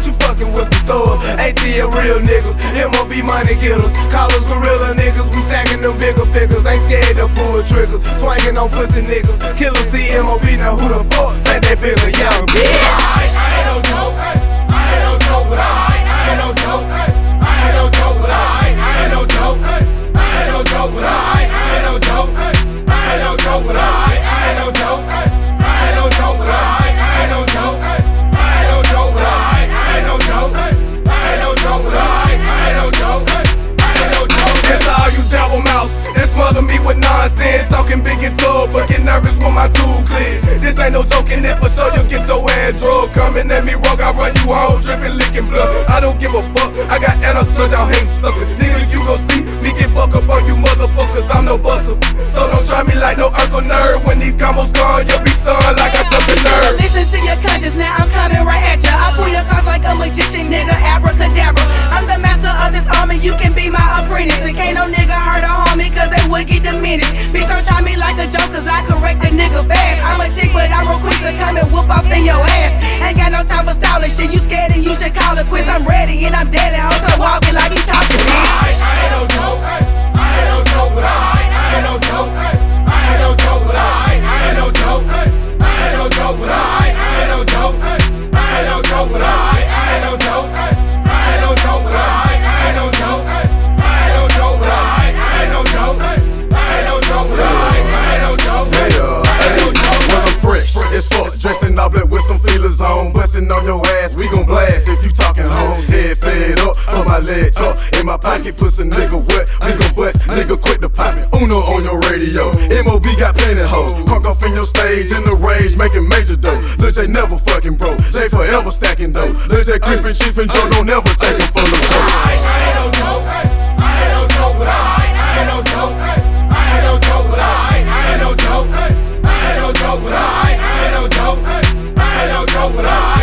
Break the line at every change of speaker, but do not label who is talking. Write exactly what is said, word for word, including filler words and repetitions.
you fucking with some thugs. A T L real niggas, M O B money getters. Call us gorilla niggas, we stacking them bigger figures. Ain't scared to pull triggers, swinging on pussy niggas. Killer C M O B, now who the fuck think they bigger, young bitch?
I ain't no joke, I ain't no joke, but I ain't no joke, I ain't no joke, but I ain't no joke, I ain't no joke, but I ain't no joke, I ain't no joke, but I ain't no joke, I ain't no joke, but I ain't no joke, I ain't no joke, but I ain't no joke, I ain't no joke, but I ain't no joke, I ain't no joke.
It's all you double mouth that smother me with nonsense, talking big and tall, but get nervous when my tool clear. This ain't no joking, if for sure you get your ass drug. Coming at me wrong, I run you home, dripping, licking blood. I don't give a fuck, I got attitude, y'all hang suckers. Nigga, you gon' see me get fuck up on you motherfuckers, I'm no buster. So don't try me like no Urkel nerd. When these combos gone, you'll be stunned like I stuck a nerve.
Listen to your conscience, now I'm coming right at ya. I pull your cards like a magician, nigga, abracadabra. I'm the master of this army, you can be my apprentice. And can't no nigga hurt or harm me, cause they would get diminished. Bitch, don't try me like a joke, cause I correct a nigga fast. I'm a chick, but I'm real quick to come and whoop off in your ass. Ain't got no time for stalling shit, you scared and you should call it quits. I'm ready and I'm deadly, I'm so walking like he talking, bitch.
I ain't no joke, I ain't no joke, but I ain't no joke, I ain't no joke, but I ain't no joke, I ain't no joke, but I ain't no joke, I ain't no joke, but I ain't no joke, I ain't no joke, but I ain't no joke, I ain't no joke, but I ain't no joke, I ain't no joke, but I ain't no joke,
Yeah, hey, well I'm fresh as fuck, dressing all black with some feelers on, bustin' on your ass, we gon' blast if you talking hoes. Head fed up, on my leg tuck, in my pocket, pussy nigga wet, we gon' bust, nigga quit the poppin'. Uno on your radio, M O B got plenty hoes, crunk off in your stage, in the rage, making major dough. Lil J never fucking broke, J forever stacking dough. Lil J creepin', chief and Joe don't ever take him for no joke.
I ain't no joke, I ain't no joke, but I ain't no joke, I ain't no joke, but I ain't no joke, I ain't no joke, but I ain't no joke, I ain't no joke, but I